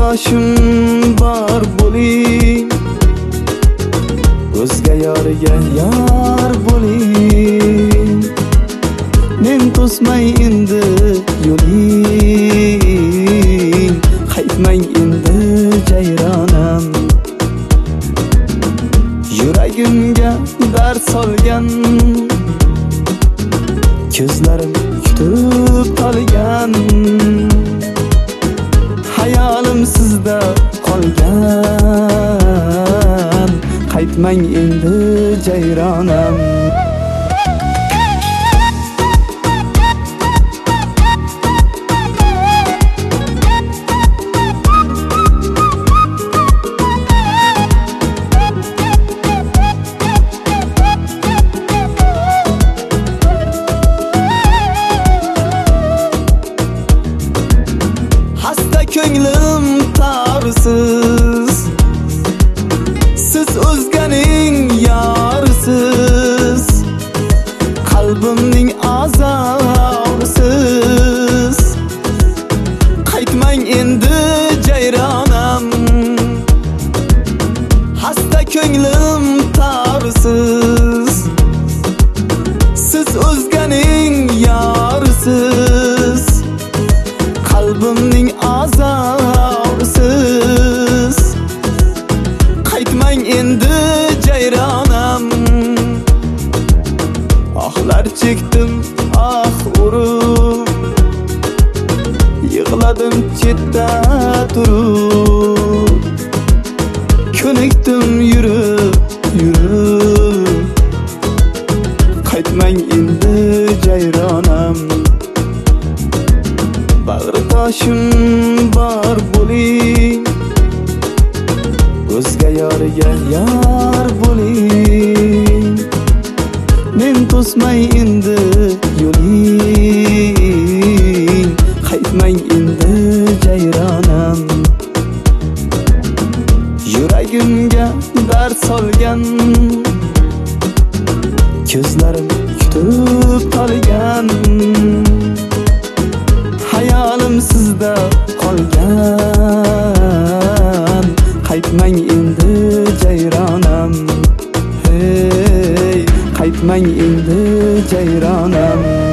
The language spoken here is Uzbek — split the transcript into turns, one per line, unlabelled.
toshim bor bo'ling, o'zga yorga yor bo'ling. Men to'smay endi yo'ling, qaytmang endi jayronam. Yuragimga dard solgan, ko'zlarim kutib qolgan, hayolim sizda qolgan. Qaytmang endi jayronam. Ko'nglim tarsiz, siz o'zganing yorisiz, qalbimning a'zosiz. Qaytmang endi jayronam. Hasta ko'nglim tarsiz, siz o'zganing yorisiz, qalbimning a'zosiz. Qaytmang endi jayronam. Ohlar chekdim, urib, yig'ladim chetda turib, ko'nikdim yurib, yurib. Qaytmang endi jayronam. Bag'ri toshim bor bo'ling, o'zga yorga yor bo'ling. Men to'smay endi yo'ling, qaytmang endi jayronam. Yuragimga dard solgan, ko'zlarim kutib qolgan, hayolim sizda qolgan. Qaytmang endi jayronam. Hey, qaytmang endi jayronam.